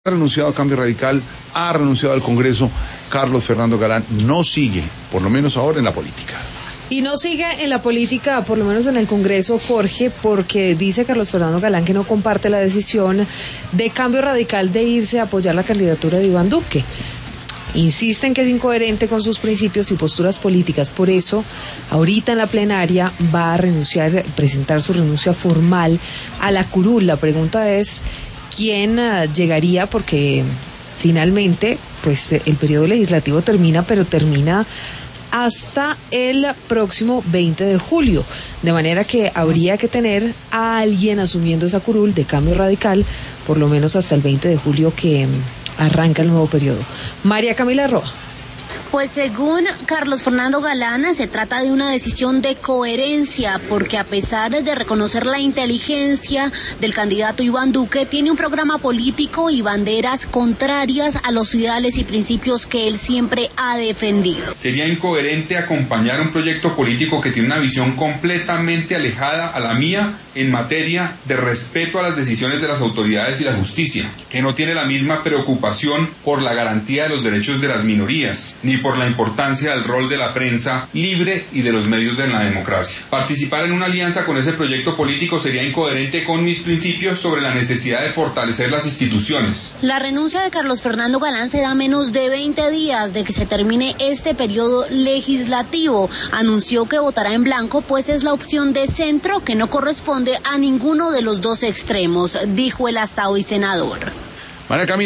renunciado a Cambio Radical, ha renunciado al Congreso. Carlos Fernando Galán no sigue, por lo menos ahora, en la política. Y no sigue en la política, por lo menos en el Congreso, Jorge, porque dice Carlos Fernando Galán que no comparte la decisión de Cambio Radical de irse a apoyar la candidatura de Iván Duque. Insisten que es incoherente con sus principios y posturas políticas. Por eso, ahorita en la plenaria va a renunciar, presentar su renuncia formal a la curul. La pregunta es, ¿quién llegaría? Porque finalmente, pues el periodo legislativo termina, pero termina hasta el próximo 20 de julio. De manera que habría que tener a alguien asumiendo esa curul de Cambio Radical, por lo menos hasta el 20 de julio que arranca el nuevo periodo. María Camila Roa. Pues según Carlos Fernando Galán, se trata de una decisión de coherencia, porque a pesar de reconocer la inteligencia del candidato Iván Duque, tiene un programa político y banderas contrarias a los ideales y principios que él siempre ha defendido. Sería incoherente acompañar un proyecto político que tiene una visión completamente alejada a la mía en materia de respeto a las decisiones de las autoridades y la justicia, que no tiene la misma preocupación por la garantía de los derechos de las minorías, ni por la importancia del rol de la prensa libre y de los medios en la democracia. Participar en una alianza con ese proyecto político sería incoherente con mis principios sobre la necesidad de fortalecer las instituciones. La renuncia de Carlos Fernando Galán se da menos de 20 días de que se termine este periodo legislativo. Anunció que votará en blanco, pues es la opción de centro que no corresponde a ninguno de los dos extremos, dijo el hasta hoy senador. María Camila.